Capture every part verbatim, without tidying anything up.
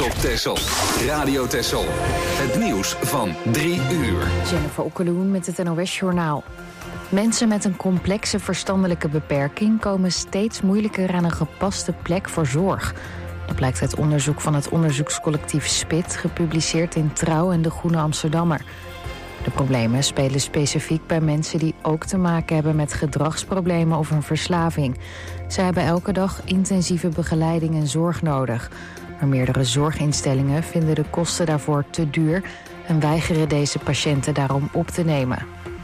op Texel. Radio Texel. Het nieuws van drie uur. Jennifer Okkeloen met het N O S-journaal. Mensen met een complexe verstandelijke beperking komen steeds moeilijker aan een gepaste plek voor zorg. Dat blijkt uit onderzoek van het onderzoekscollectief SPIT, gepubliceerd in Trouw en De Groene Amsterdammer. De problemen spelen specifiek bij mensen die ook te maken hebben met gedragsproblemen of een verslaving. Zij hebben elke dag intensieve begeleiding en zorg nodig. Maar meerdere zorginstellingen vinden de kosten daarvoor te duur en weigeren deze patiënten daarom op te nemen.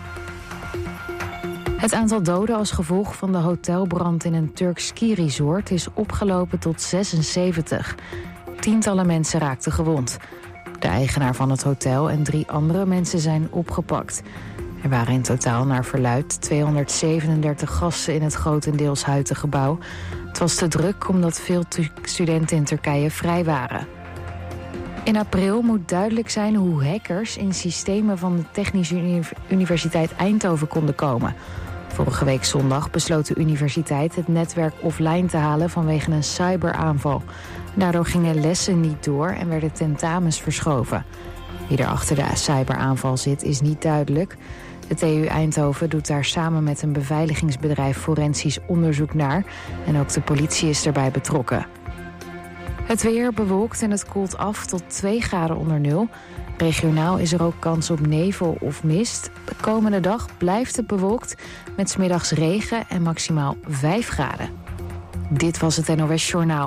Het aantal doden als gevolg van de hotelbrand in een Turks ski-resort is opgelopen tot zesenzeventig. Tientallen mensen raakten gewond. De eigenaar van het hotel en drie andere mensen zijn opgepakt. Er waren in totaal naar verluidt tweehonderdzevenendertig gasten in het grotendeels huidige gebouw. Het was te druk omdat veel tu- studenten in Turkije vrij waren. In april moet duidelijk zijn hoe hackers in systemen van de Technische Uni- Universiteit Eindhoven konden komen. Vorige week zondag besloot de universiteit het netwerk offline te halen vanwege een cyberaanval. Daardoor gingen lessen niet door en werden tentamens verschoven. Wie er achter de cyberaanval zit is niet duidelijk. De T U Eindhoven doet daar samen met een beveiligingsbedrijf forensisch onderzoek naar. En ook de politie is erbij betrokken. Het weer bewolkt en het koelt af tot twee graden onder nul. Regionaal is er ook kans op nevel of mist. De komende dag blijft het bewolkt met 's middags regen en maximaal vijf graden. Dit was het N O S-journaal.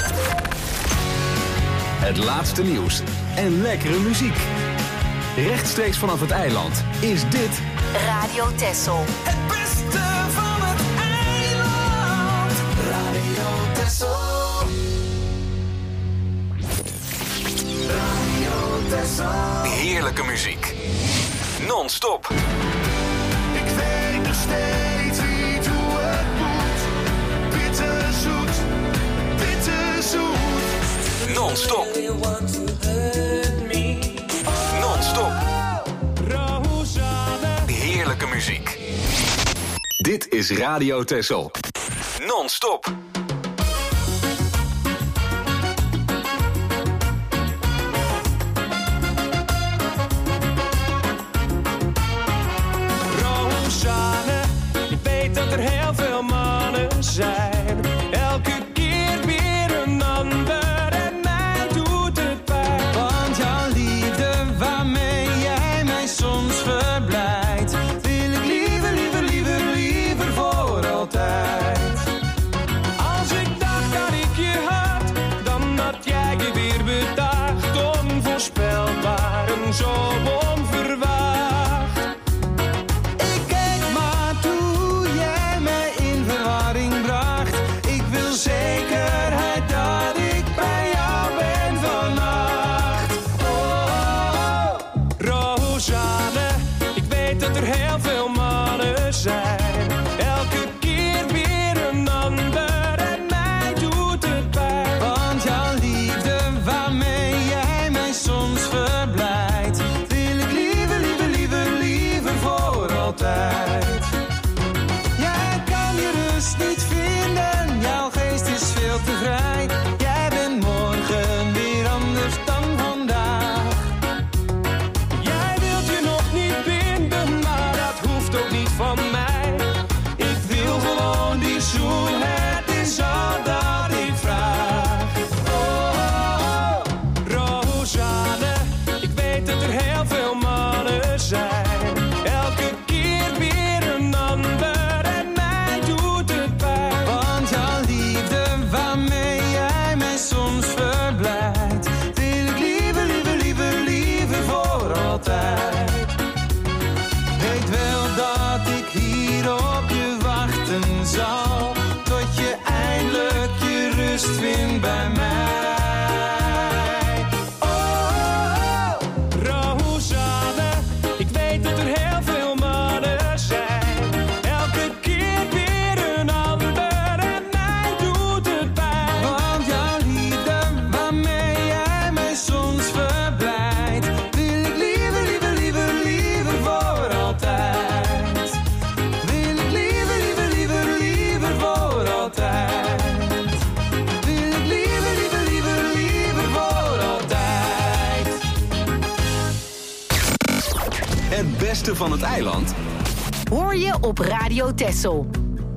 Het laatste nieuws en lekkere muziek. Rechtstreeks vanaf het eiland is dit Radio Texel. Het beste van het eiland. Radio Texel. Radio Texel. heerlijke muziek. Non-stop. Ik weet nog steeds niet hoe het moet. Bitterzoet, bitterzoet. Non-stop. Non-stop. Heerlijke muziek. Dit is Radio Texel. Non-stop. Rosanne, ik weet dat er heel veel mannen zijn. Elke keer weer een ander en mij doet het pijn. Want jouw liefde waarmee jij mij soms verblijdt, wil ik liever, liever, liever, liever voor altijd. Als ik dacht dat ik je had, dan had jij je weer bedacht. Onvoorspelbaar en zo onverwacht. Ik keek maar toe jij mij in verwarring bracht. Ik wil zekerheid dat ik bij jou ben vannacht. Oh, Rosanne, ik weet dat er heel veel mannen zijn. Elke keer weer een ander en mij doet het pijn. Want jouw liefde waarmee jij mij soms verblijdt, wil ik liever, liever, liever, liever voor altijd. Jij kan je rust niet vinden, jouw geest is veel te vrij. Jij bent morgen weer anders dan vandaag. Jij wilt je nog niet binden, maar dat hoeft ook niet van mij. Ik wil gewoon die zoen, het is al dat ik vraag. Oh, Rosanne, ik weet dat er heel veel mannen zijn. Elke keer weer een ander en mij doet het pijn. Want jouw liefde waarmee jij mij soms verblijdt, wil ik liever, liever, liever, liever voor altijd. Weet wel dat ik hier op je wachten zal, tot je eindelijk je rust vindt bij mij. Oh, Rosanne, ik weet dat er heel veel mannen zijn. Elke keer weer een ander en mij doet het pijn. Want jouw liefde waarmee jij mij soms verblijdt, wil ik liever, liever, liever, liever voor altijd. Wil ik liever, liever, liever, liever voor altijd. Wil ik liever, liever, beste van het eiland? Hoor je op Radio Texel.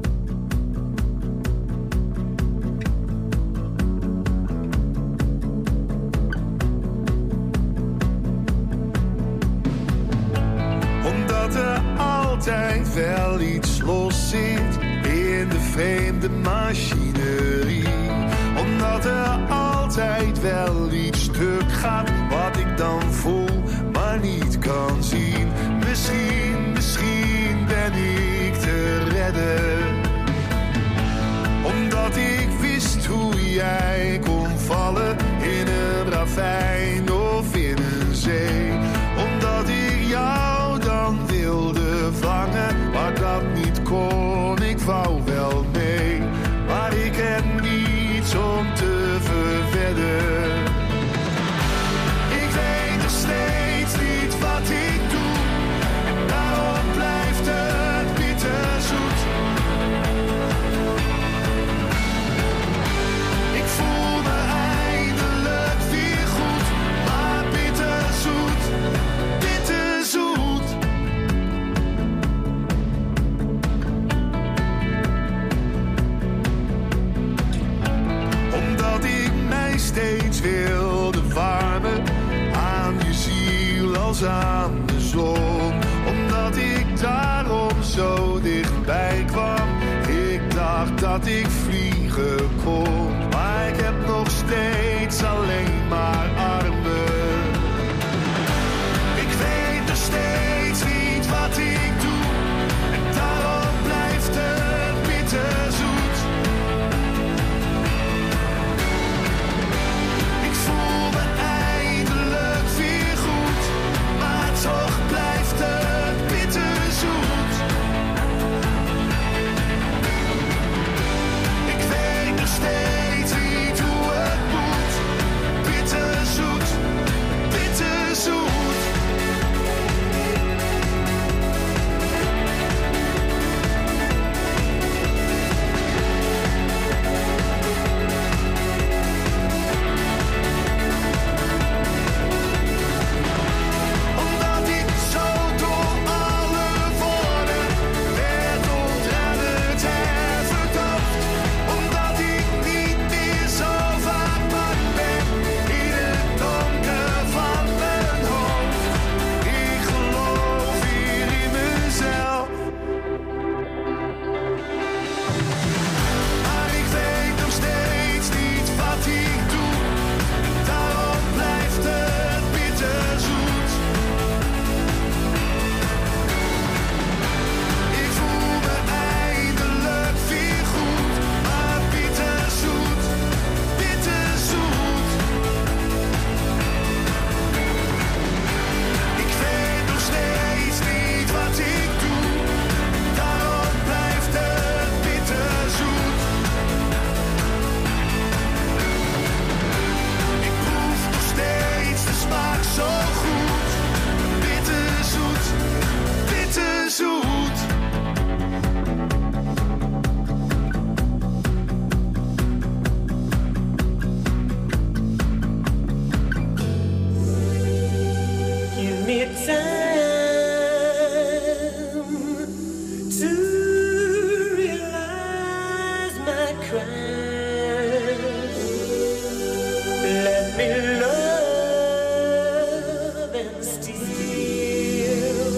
Omdat er altijd wel iets los zit in de vreemde machinerie. Omdat er altijd wel iets stuk gaat wat ik dan voel, maar niet kan zien. Misschien, misschien ben ik te redden. Omdat ik wist hoe jij kon vallen in een ravijn of in een zee. Omdat ik jou dan wilde vangen, maar dat niet kon. Ik wou wel mee, maar ik heb niets om te verwedden. Ik weet nog steeds niet wat ik doe, en daarom blijft het bitterzoet. Ik voel me eindelijk weer goed, maar bitterzoet, bitterzoet. Omdat ik mij steeds wilde warmen aan je ziel als aan de zon. Omdat ik daarom zo dichtbij kwam. Ik dacht dat ik vliegen kon, maar ik heb nog steeds alleen maar armen. Ik weet nog steeds niet wat ik doe, en daarom blijft het bitterzoet. Ik voel me eindelijk weer goed, maar toch blijft het bitterzoet. Ik weet nog steeds niet hoe het moet. Bitterzoet, bitterzoet. Omdat ik zo door alle woorden werd ontredderd en verdacht. Omdat ik niet meer zo vaak bang ben in het donker van mijn hoofd. Ik geloof hier in mezelf. Maar ik weet nog steeds niet wat ik doe, en daarom blijft het bitterzoet. Ik voel me eindelijk weer goed, maar bitterzoet, bitterzoet. Ik weet nog steeds niet wat ik doe, daarom blijft het bitterzoet. Ik proef nog steeds de smaak zo goed, bitterzoet, bitterzoet. Give me time to realize my crime. Let me love and steal.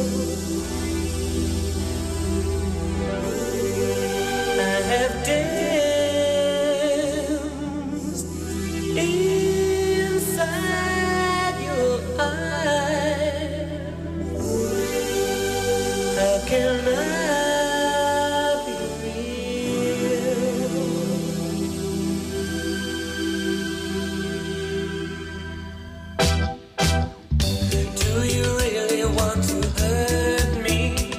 I have danced inside your eyes. How can I be real? Do you really want to hurt me?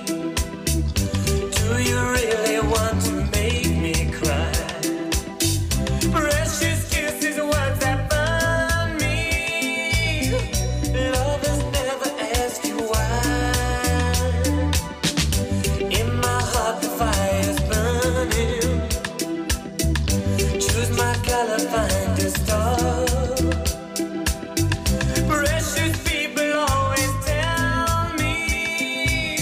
Do you really want to make me cry? Precious kisses, words that burn me. Lovers never ask you why. In my heart the fire's burning. Choose my color, find a star. Precious people always tell me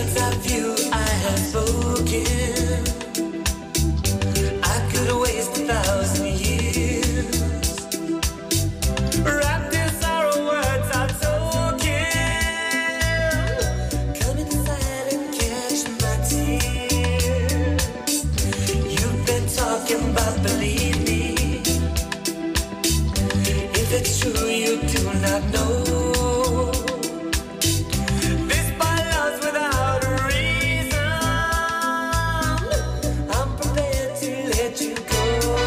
words of you I have spoken, I could waste a thousand years. Wrapped in sorrow, words are token. Come inside and catch my tears. You've been talking, but believe me, if it's true you do not know. This by love's without a reason. I'm prepared to let you go.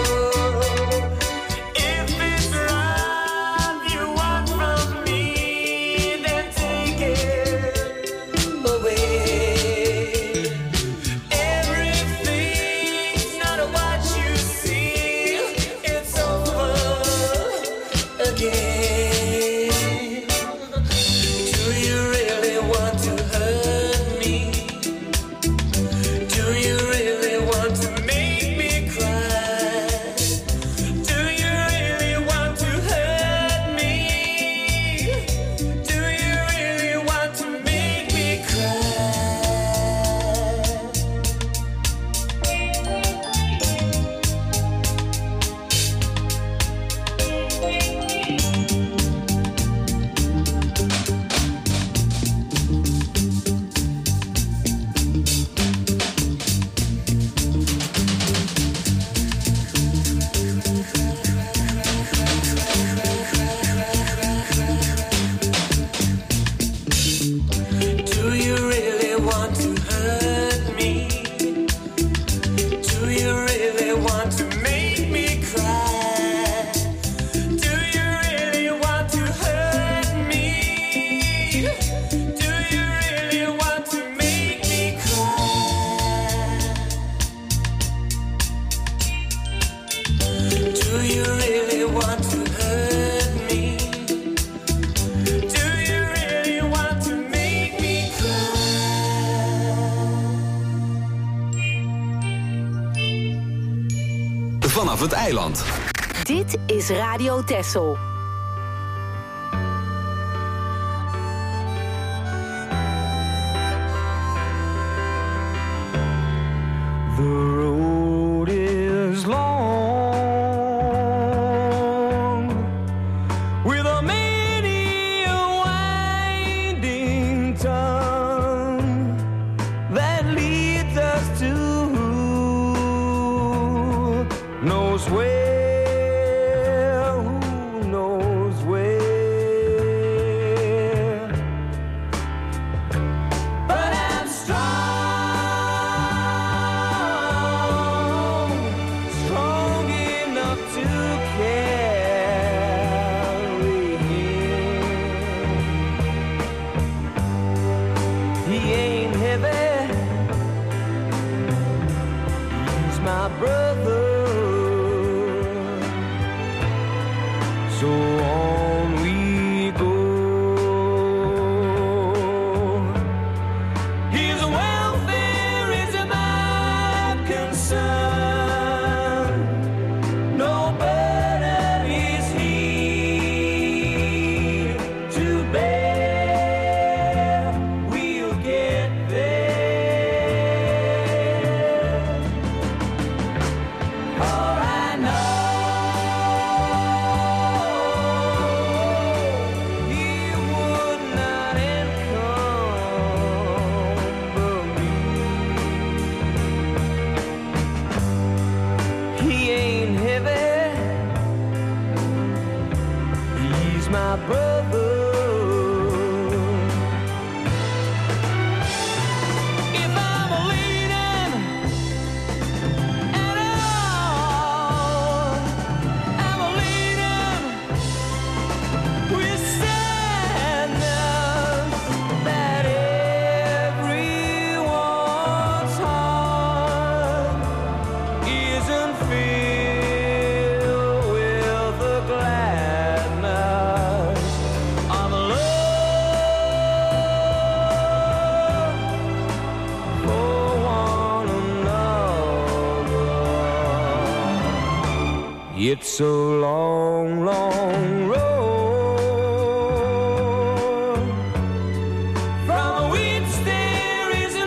If it's love you want from me, then take it away. Everything's not what you see. It's over again. Do you really want to hurt me? Do you really want to make me cry? Do you really want to hurt me? Do you really want to make me cry? Do you really want to hurt me? Do you really want to make me cry? Do you really want to hurt me? Do you really want to make me cry? Do you really want to hurt me? Do you really want to make me cry? Vanaf het eiland. Dit is Radio Texel. The road is long, with a many a winding tongue that leads us to who knows where, who knows where. But I'm strong, strong enough to carry him. He ain't heavy, he's my brother. So on we go. His welfare is my concern. No burden is he to bear. We'll get there. For I know he would not encumber me. He ain't heavy, he's my brother. If I'm leaning at all, I'm leaning with sadness that everyone's heart isn't filled with the gladness of love for one another. It's a long, long road from which there is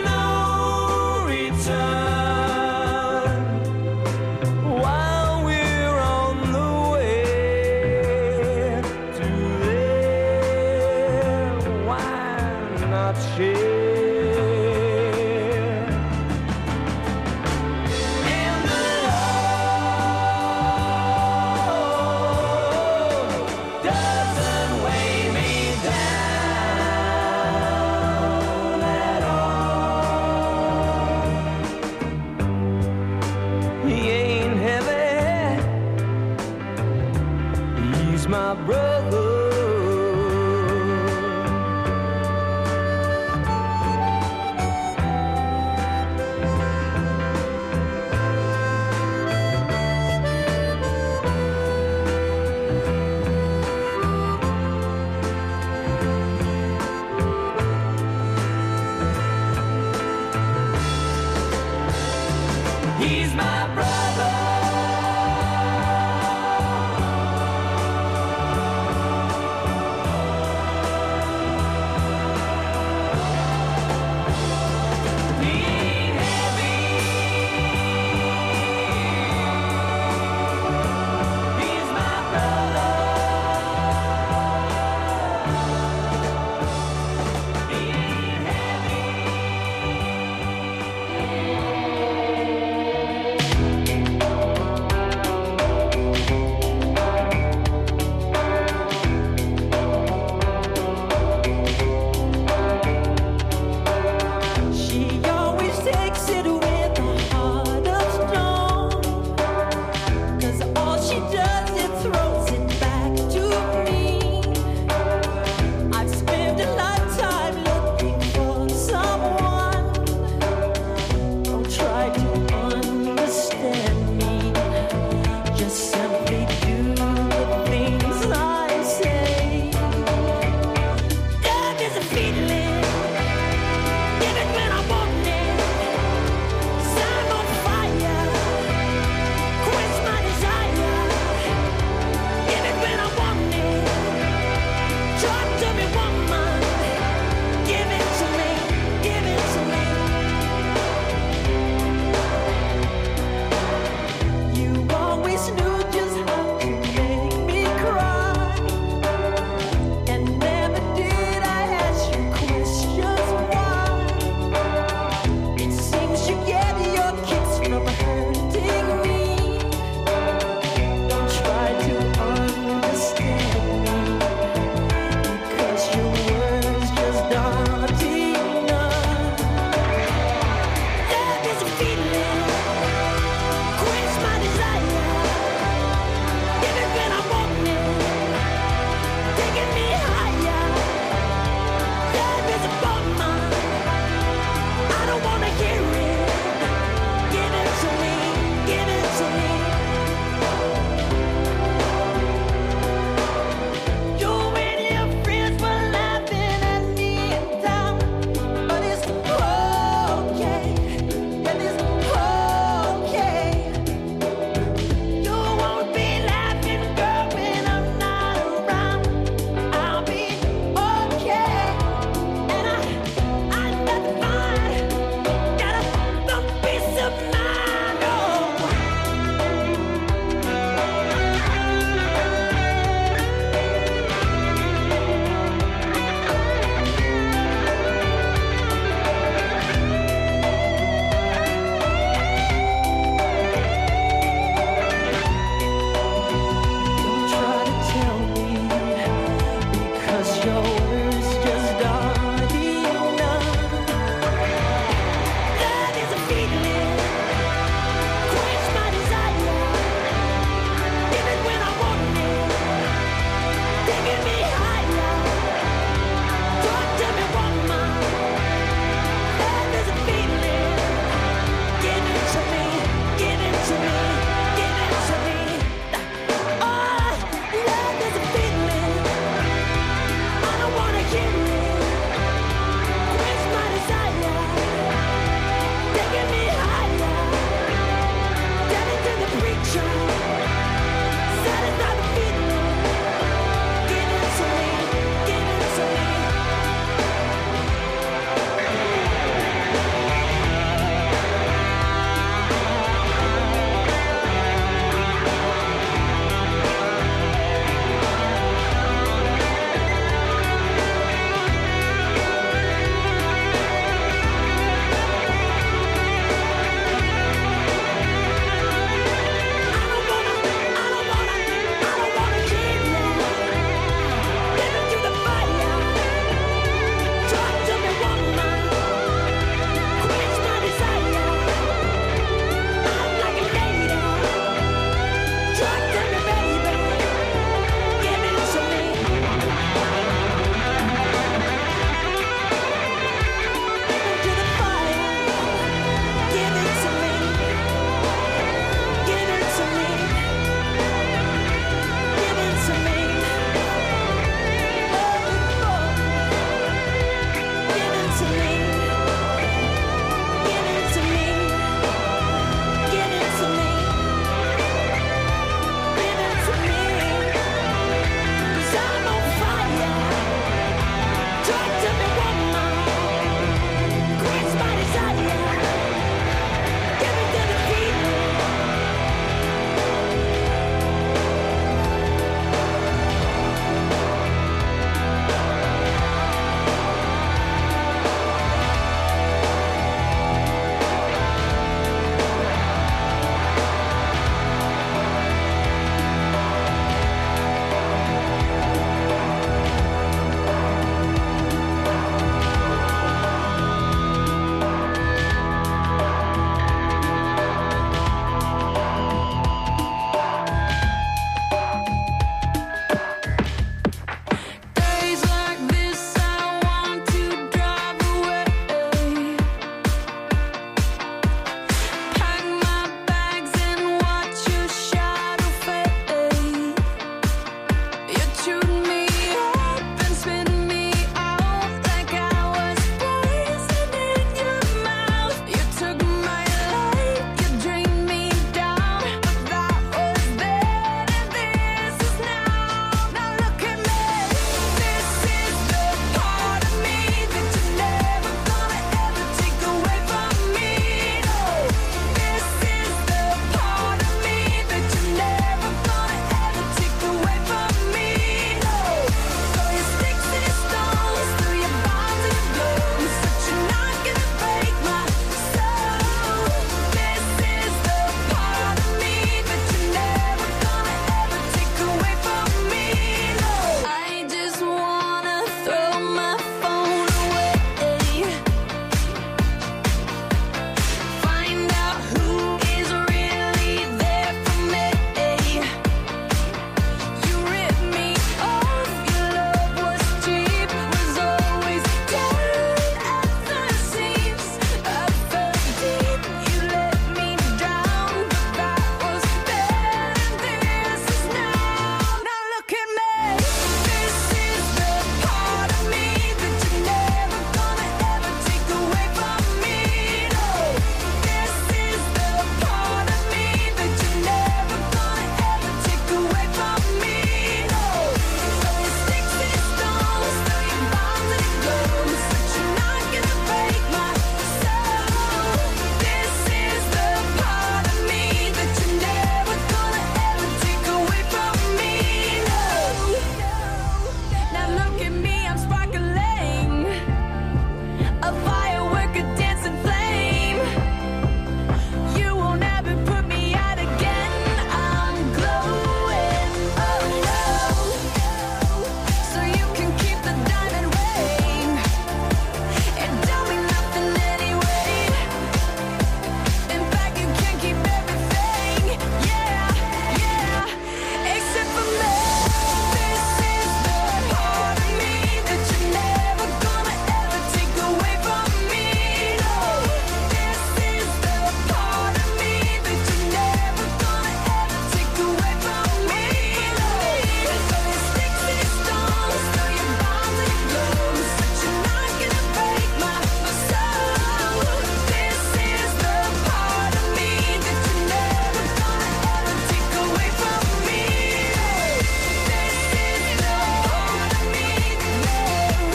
like a dancing flame. You won't ever put me out again. I'm glowing, oh no. So you can keep the diamond ring. It don't mean nothing anyway. In fact, you can keep everything. Yeah, yeah, except for me. This is the part of me that you're never gonna ever take away from me. No, this is the part of me that you're never gonna ever take away from me. No, so you stick to your stones, throw your bombs and your blows, but you're not gonna break my soul. This is the part of me that you're never gonna ever take away from me. This is the part of me that never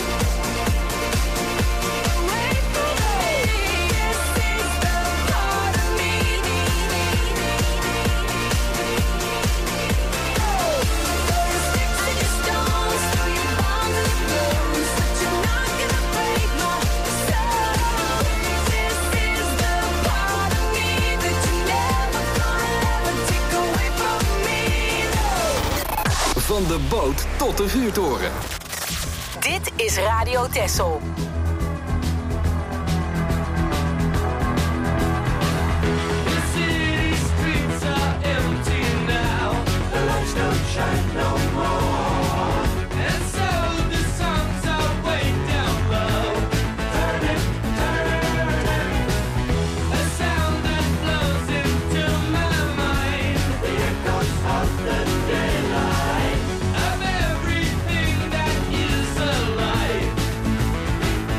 away from me. This is the part of me. So you stick to your stones, throw your bombs and your blows, but you're not gonna break my soul. This is the part of me that you're never gonna ever take away from me. Van de boot tot de vuurtoren. Dit is Radio Texel. The city streets are empty now. The lights don't shine no more. And so the songs are way down low. Turn it, turn it. A sound that flows into my mind. The echoes of the daylight. Of everything that is alive.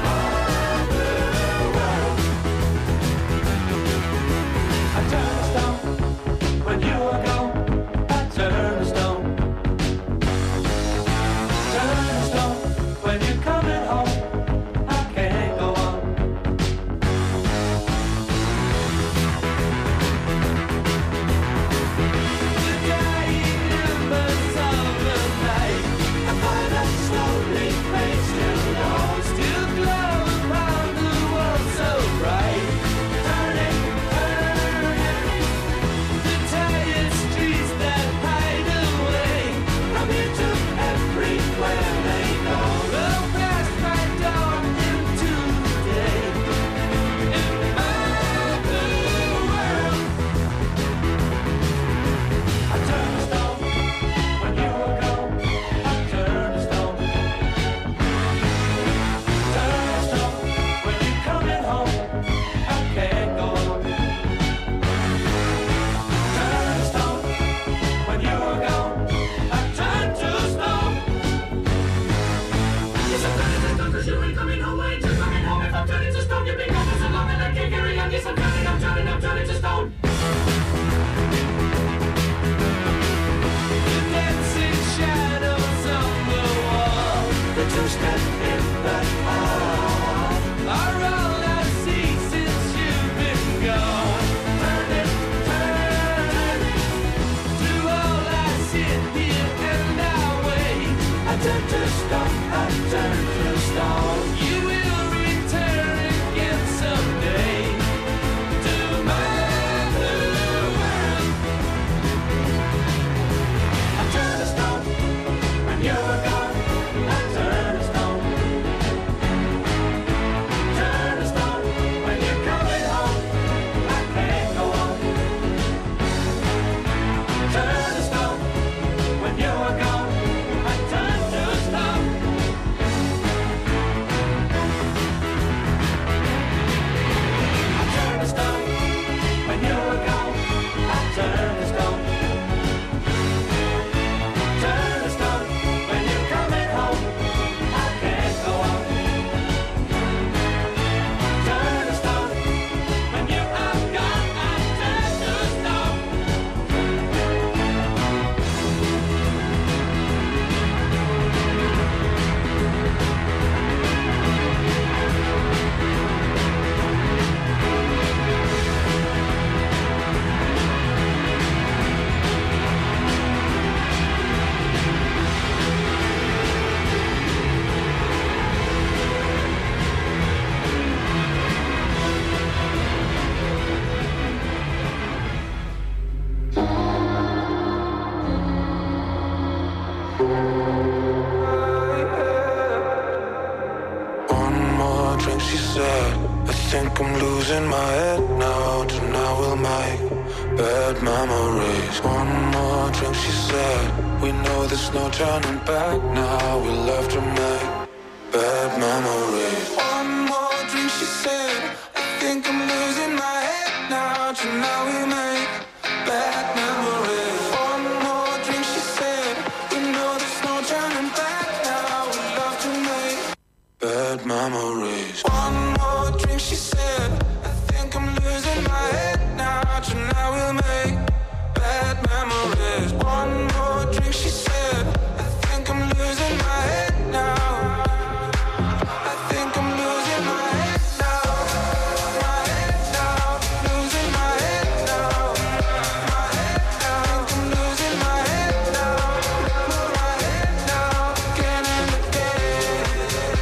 think I'm losing my head now. Tonight we'll make bad memories. One more drink, she said. We know there's no turning back now. We'll have to make bad memories. One more drink, she said. I think I'm losing my head now. Tonight we'll make bad memories. One more drink, she said. We know there's no turning back now. We'll have to make bad memories. One more drink, she said. I think I'm losing my head now. Tonight we'll make bad memories. One more drink, she said. I think I'm losing my head now. I think I'm losing my head now. My head now. Losing my head now. My head now. I think I'm losing my head now. My head now. Again and again.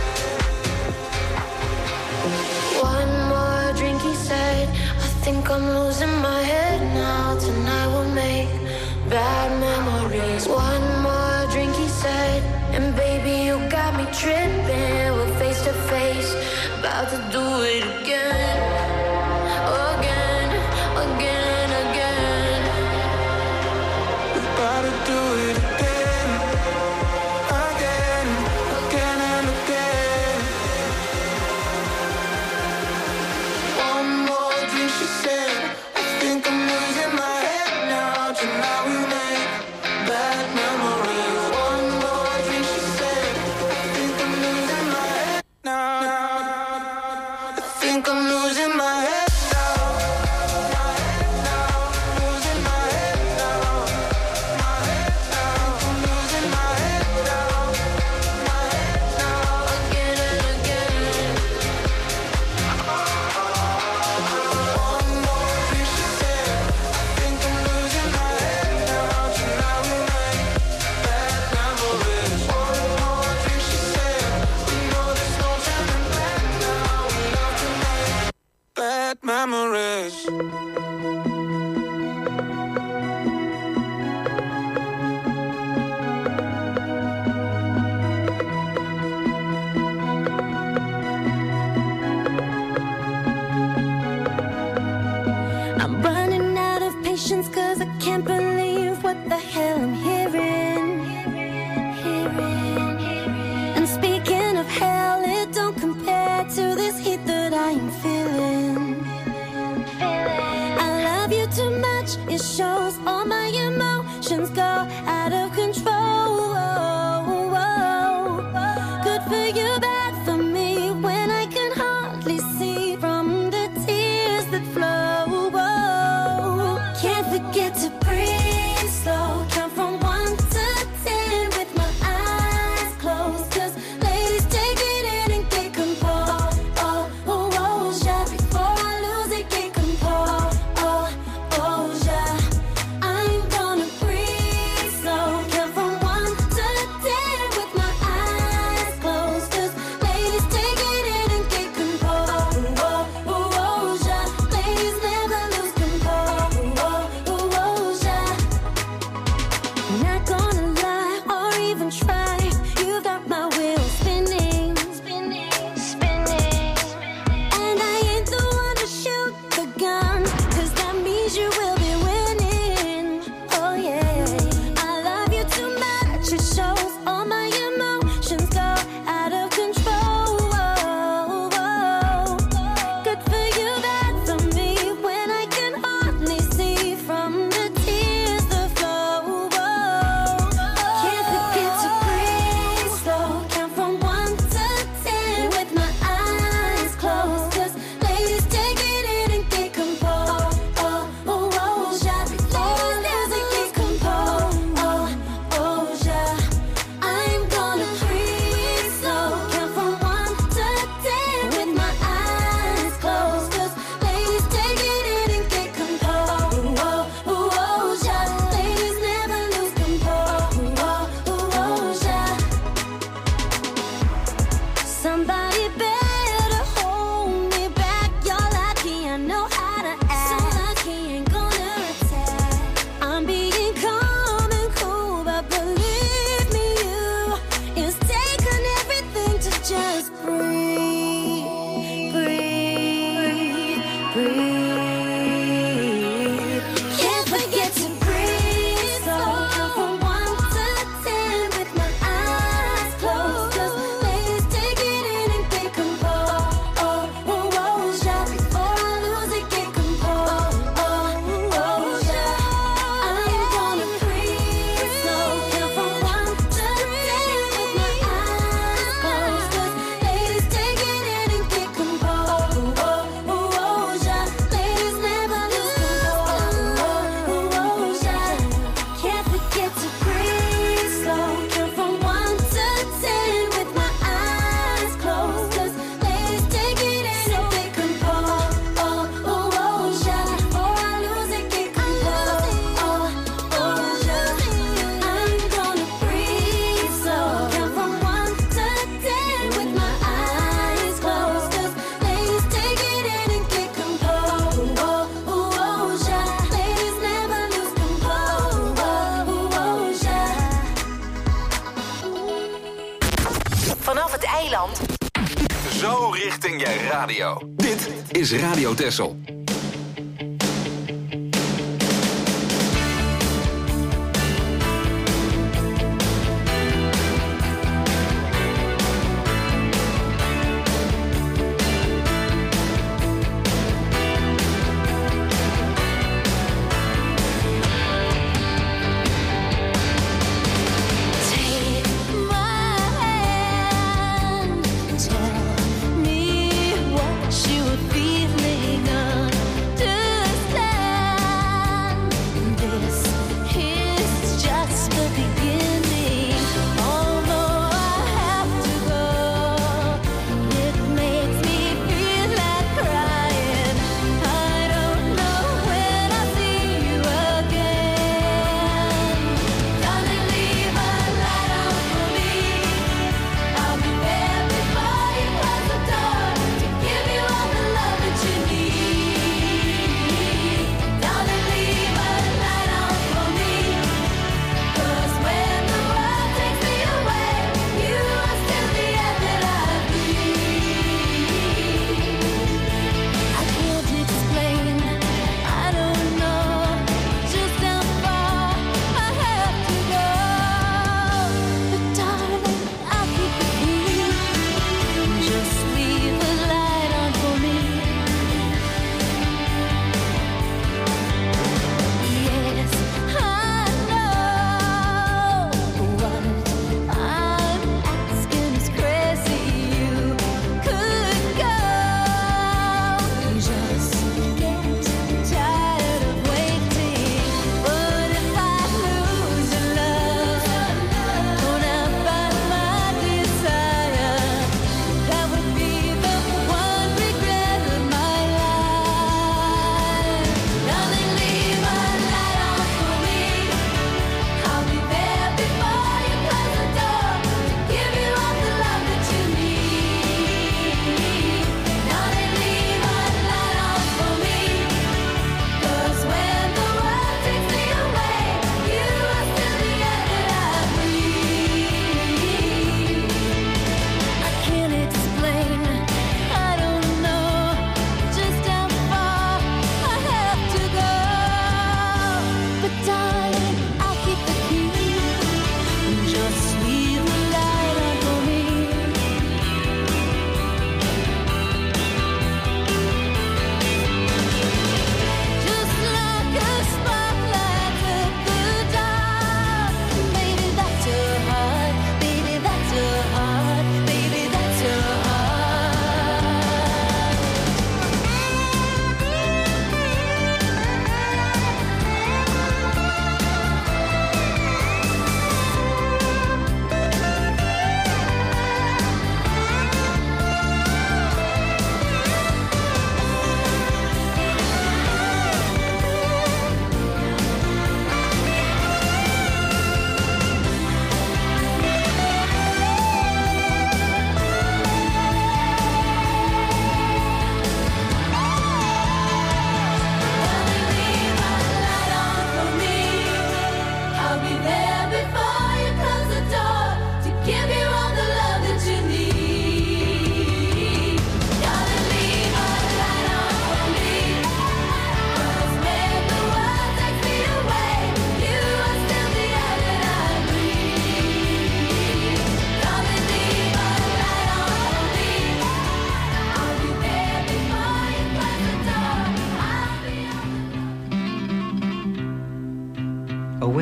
One more drink, he said. I think I'm losing my head now. Tonight we'll make bad memories. One more drink, he said. And baby, you got me tripping. We're face to face, about to do it again. Again, again, again. We're about to do it again. Again, again and again. One more drink, she said. I think I'm losing my head now. Tonight we make bad memories. One more drink, she said. I think I'm losing my head now. I think I'm losing my head now. My head now. Losing my head now. My head now. I'm losing my head now. My head now. Again and again. One more drink, she said. I think I'm losing my head now. Tonight we make bad memories. One more drink, she said. We know there's no turning back now. We love to make bad memories. I'm running out of patience cause I can't believe what the hell I'm hearing. And speaking of hell, it don't compare to this heat that I am feeling. I love you too much, it shows all my emotions go out of control. Good for you, bad for me, when I can hardly see from the tears that flow. Can't forget to breathe slow, count from one to ten with my eyes closed. Cause ladies, take it in and get composed. Oh, oh, oh, yeah. Before I lose it, get composed. Oh, oh, yeah. I'm breathe. Can't forget to breathe. So count from one to ten with my eyes closed. 'Cause ladies take it in and get composed. Oh, oh, oh, yeah. Before I lose it, get composed. Oh, oh, yeah. I'm gonna breathe. So count from one to ten with my eyes closed. 'Cause ladies take it in and get composed. Oh, oh, oh, yeah. Ladies never lose control. Oh, oh, oh, yeah. Can't forget to breathe. Slow count from one to ten with my eyes closed. 'Cause ladies take it in and get composed. Oh, oh, oh, yeah. Before I lose it, get composed. Oh, oh, yeah. I'm gonna breathe. Slow count from one to ten with my eyes closed. 'Cause ladies take it in and get composed. Oh, oh, oh, yeah. Ladies never lose control. Oh, oh, oh, yeah. Vanaf het eiland Zo richting je radio. Dit is Radio Texel. Take my hand, tell me what you're feeling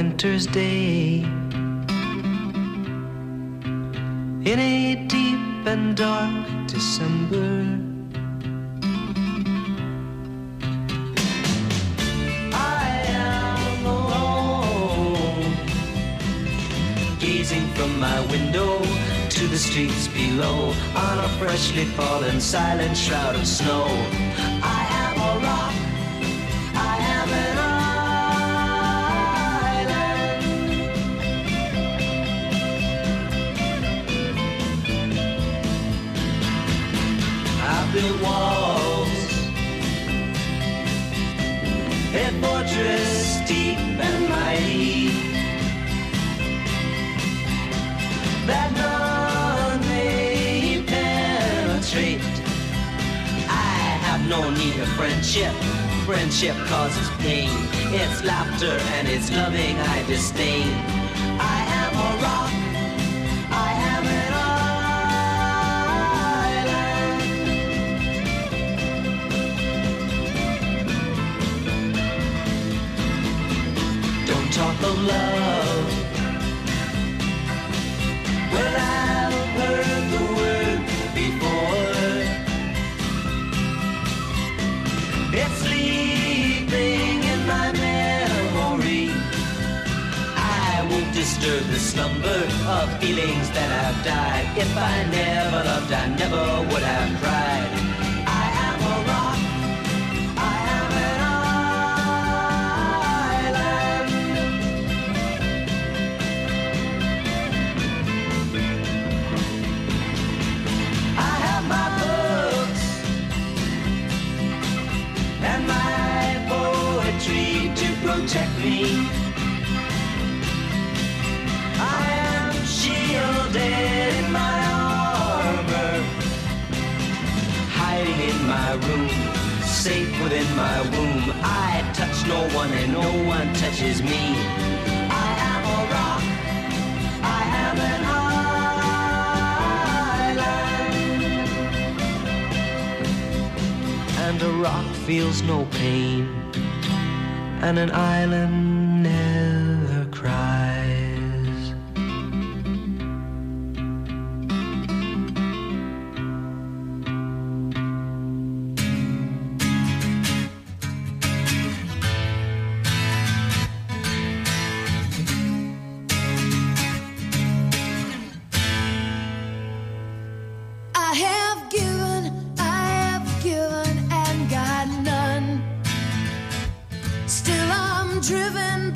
winter's day. In a deep and dark December, from my window to the streets below, on a freshly fallen silent shroud of snow. I am a rock, I am an island. I built walls, a fortress deep and mighty, that none may penetrate. I have no need of friendship. Friendship causes pain. It's laughter and it's loving I disdain. I am a rock, I am an island. Don't talk of love. Well, I've heard the word before. It's sleeping in my memory. I won't disturb the slumber of feelings that have died. If I never loved, I never would have cried. I am a rock, I am an island. I have my books and my poetry to protect me. I am shielded in my armor, hiding in my room, safe within my womb. I touch no one and no one touches me. I am a rock, I am an island. And a rock feels no pain, and an island never cries. I have given, I have given and got none. Still I'm driven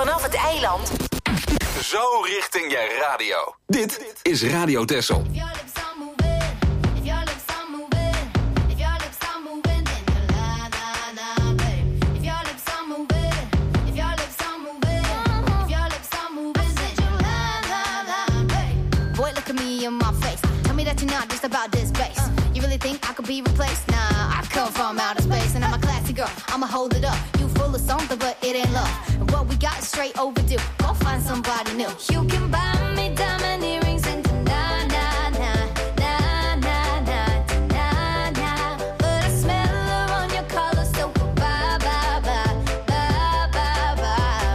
Vanaf het eiland. Zo richting je radio. Dit is Radio Texel. If your lips are moving, if your lips are moving, if your lips are moving, then you la la la, babe. If your lips are moving, if your lips are moving, if your lips are moving, then you la la la, babe. Boy, look at me in my face. Tell me that you're not just about this bass. You really think I could be replaced? Nah, I come from outer space and I'm a classy girl. I'ma hold it up. You full of something, but it ain't love. And what we got is straight overdue. Go find somebody new. You can buy me diamond earrings and na na na na na na na na. But I smell her on your collar, so bye bye bye bye bye bye.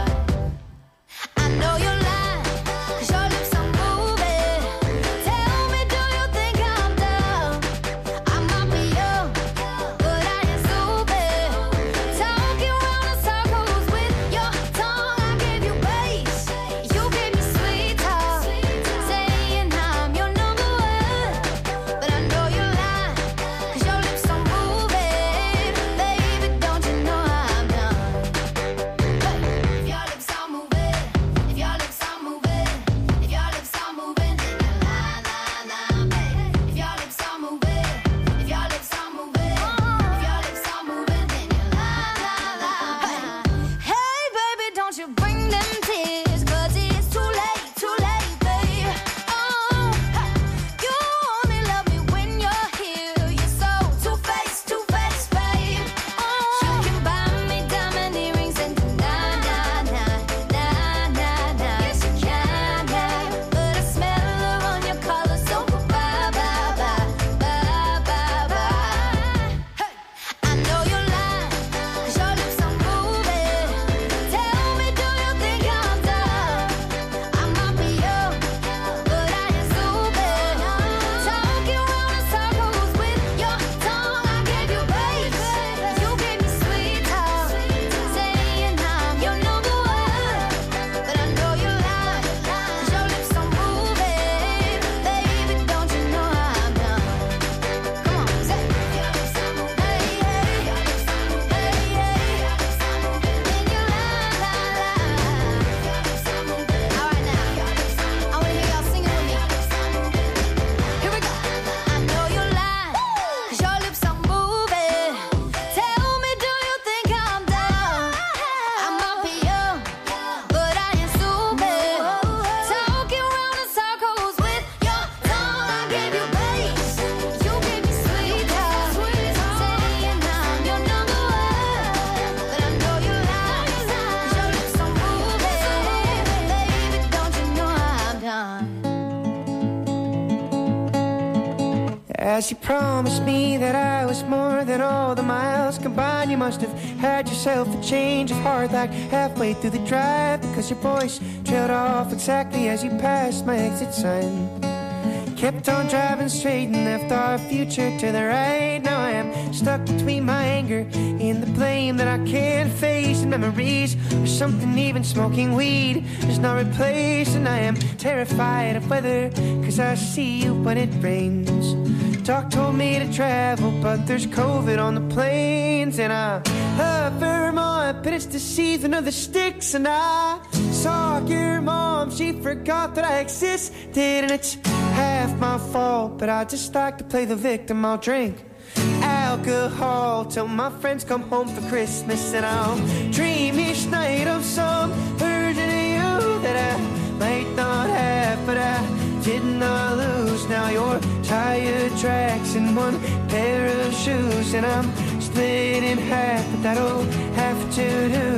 I know you're lying, 'cause your lips are moving. Tell me, do you think I'm dumb? I might be young, but I ain't stupid. Talking round in circles with your tongue. I gave you bass, you gave me sweet talk, saying I'm your number one. But I know you're lying, 'cause your lips are moving. Baby, don't you know I'm done? If your lips are moving, if your lips are moving, if your lips are moving, then you la la la, babe. If your lips are moving, if your lips are moving, if your lips are moving, then you la la la. Hey, baby, don't you bring them tears, 'cause it's too late, too late, babe. Oh, you only love me when you're here. You're so two-faced, two-faced, babe. Oh, you can buy me diamond earrings and na na na na na na. Yes, you can, yeah. But I smell her on your collar, so bye bye bye bye bye bye. Hey, I know you're lying, 'cause your lips are moving. Tell me, do you think I'm dumb? I might be young, but I ain't stupid. Talking round in circles with your tongue. I gave you bass, you gave me sweet talk, saying I'm your number one. But I know you're lying, 'cause your lips are moving. Baby, don't you know I'm done? Come on, say it. Your lips are moving, hey, hey. Your lips are moving, hey, hey. Your lips are moving, then you la la la. Your lips are moving. All right now, I wanna hear y'all singing with me. Here we go. I know you're lying, 'cause your lips are moving. Tell me, do you think I'm dumb? I might be young, but I ain't stupid. Talking round in circles with your tongue. I gave you bass, you gave me sweet talk, saying I'm your number one. But I know you're lying, 'cause your lips are moving. Baby, don't you know I'm done? As you promised me that I was more than all the miles combined, you must have had yourself a change of heart like halfway through the drive, because your voice trailed off exactly as you passed my exit sign. Kept on driving straight and left our future to the right. Now I am stuck between my anger and the blame that I can't face, and memories of something even smoking weed is not replaced. And I am terrified of weather, 'cause I see you when it rains. Doc told me to travel, but there's COVID on the planes. And I love Vermont, but it's the season of the sticks. And I saw your mom, she forgot that I existed. And it's half my fault, but I just like to play the victim. I'll drink alcohol till my friends come home for Christmas. And I'll dream each night of some version of you that I might not have, but I did not lose. Now your tire tracks in one pair of shoes, and I'm split in half, but that'll have to do.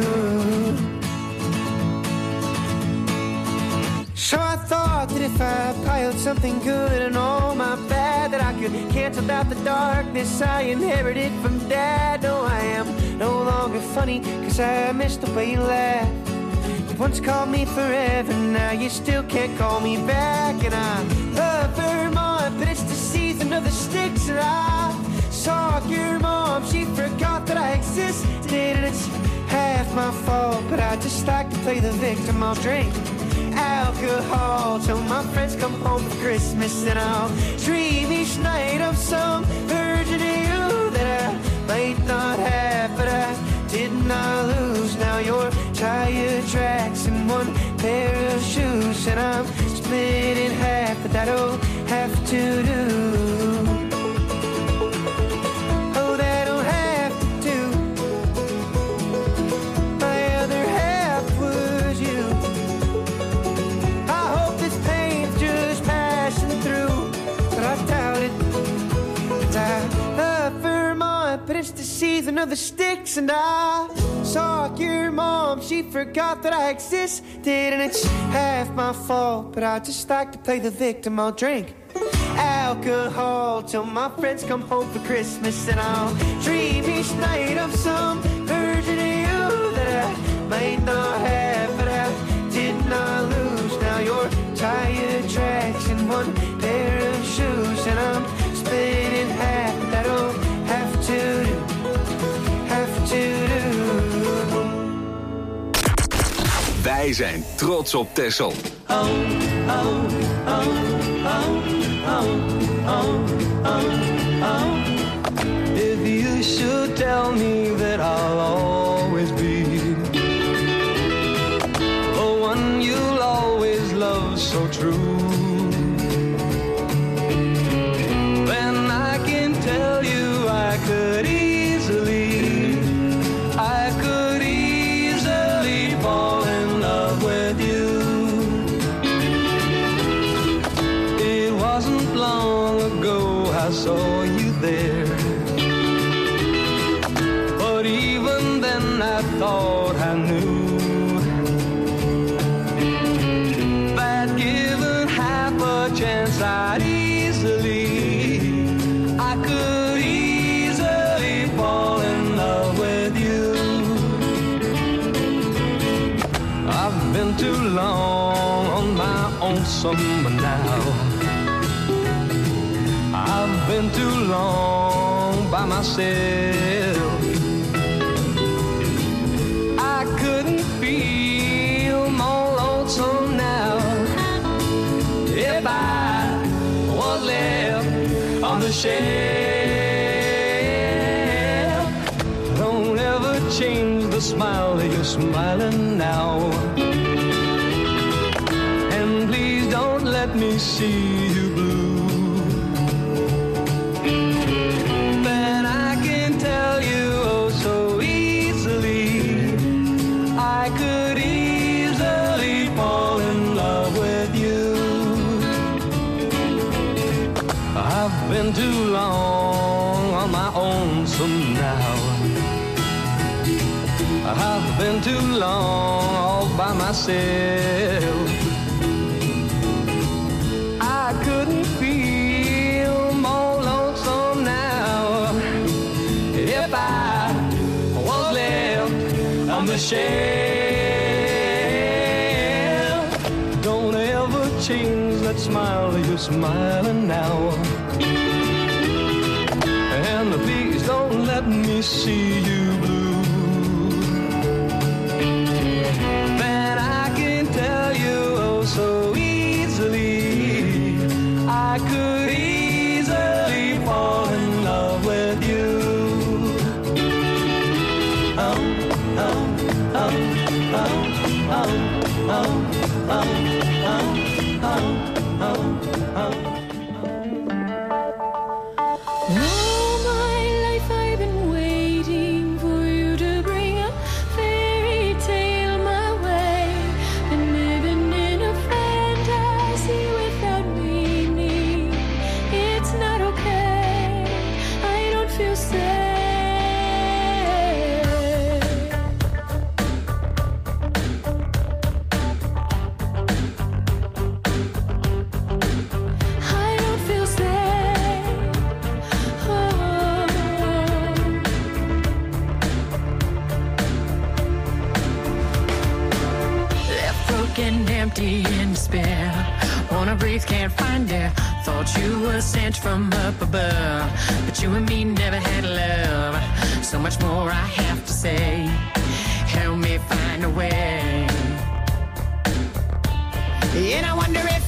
So I thought that if I piled something good and all my bad, that I could cancel out the darkness I inherited from Dad. No, I am no longer funny, 'cause I missed the way you laughed. You once called me forever, now you still can't call me back. And I love Vermont, but it's the season of the sticks. And I saw your mom, she forgot that I existed. And it's half my fault, but I just like to play the victim. I'll drink alcohol till my friends come home for Christmas. And I'll dream each night of some version of you that I might not have, but I did not lose. Now your tire tracks pair of shoes, and I'm split in half, but that'll have to do. Oh, that'll have to do. My other half was you. I hope this pain's just passing through, but I doubt it. 'Cause I love Vermont, but it's the season of the sticks, and I saw your mom, she forgot that I existed, and it's half my fault, but I just like to play the victim. I'll drink alcohol till my friends come home for Christmas, and I'll dream each night of some version of you that I might not have, but I did not lose. Now you're tire tracks and one pair of shoes, and I'm split in half. That'll have to do, have to do. Wij zijn trots op Texel. Oh, oh, oh, oh, oh, oh, oh, oh. If you should tell me that I'll always be the one you'll always love so true, then I can tell you I could easily, I could easily fall in love with you. It wasn't long ago I saw you there, but even then I thought I knew that given half a chance I'd easily, I could easily fall in love with you. I've been too long on my own summer now. I've been too long by myself. I couldn't feel more lonesome now if I was left on the shelf. Don't ever change the smile that you're smiling now, and please don't let me see you blue. Then I can tell you oh so easily, I could easily fall in love with you. I've been too long on my own some now. I've been too long all by myself. I couldn't feel more lonesome now if I was left on the shelf. Don't ever change that smile that you're smiling now, and please don't let me see you blue. Then I can tell you oh so easily, I could easily fall in love with you. Oh, oh, oh, oh, oh, oh, oh, oh, oh, oh, oh. All my life I've been waiting for you to bring a fairy tale my way. Been living in a fantasy without meaning. It's not okay, I don't feel safe. I don't feel safe. Oh. Left broken, empty, in despair. Wanna breathe, can't find air. Thought you were sent from up above, but you and me never had love. So much more I have to say. Help me find a way. And I wonder if